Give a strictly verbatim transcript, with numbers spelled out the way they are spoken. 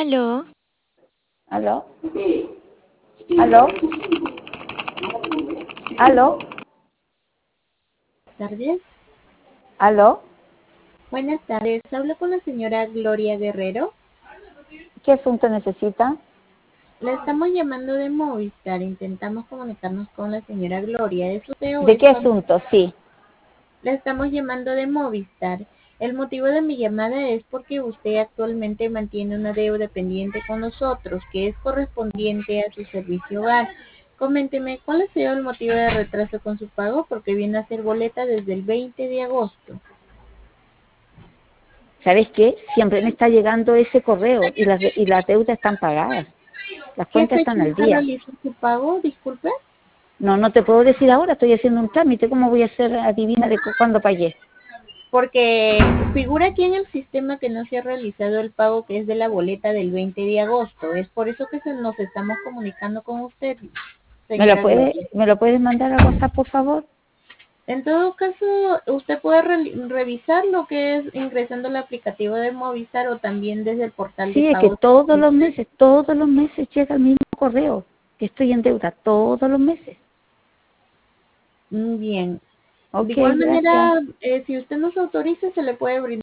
Aló, ¿Aló? ¿Aló? ¿Aló? Tardes. ¿Aló? Buenas tardes. Hablo con la señora Gloria Guerrero. ¿Qué asunto necesita? La estamos llamando de Movistar. Intentamos comunicarnos con la señora Gloria. ¿Es usted o ¿De es qué su am- asunto? Sí. La estamos llamando de Movistar. El motivo de mi llamada es porque usted actualmente mantiene una deuda pendiente con nosotros, que es correspondiente a su servicio hogar. Coménteme, ¿cuál ha sido el motivo de retraso con su pago? Porque viene a ser boleta desde el veinte de agosto. ¿Sabes qué? Siempre me está llegando ese correo y las, de- y las deudas están pagadas. Las ¿Qué cuentas fecha están al se día. realizó su pago? Disculpe. No, no te puedo decir ahora, estoy haciendo un trámite. ¿Cómo voy a ser adivina de cu- cuándo pagué? Porque figura aquí en el sistema que no se ha realizado el pago que es de la boleta del veinte de agosto. Es por eso que se nos estamos comunicando con usted, ¿Me lo señora puedes, Gloria. me lo puedes mandar al WhatsApp, por favor? En todo caso, usted puede re- revisar lo que es ingresando el aplicativo de Movistar o también desde el portal de Sí, es que pagos. todos los meses, todos los meses llega el mismo correo, que estoy en deuda, todos los meses. Mm, Bien. De Ok, igual gracias. manera, eh, si usted nos autoriza, se le puede brindar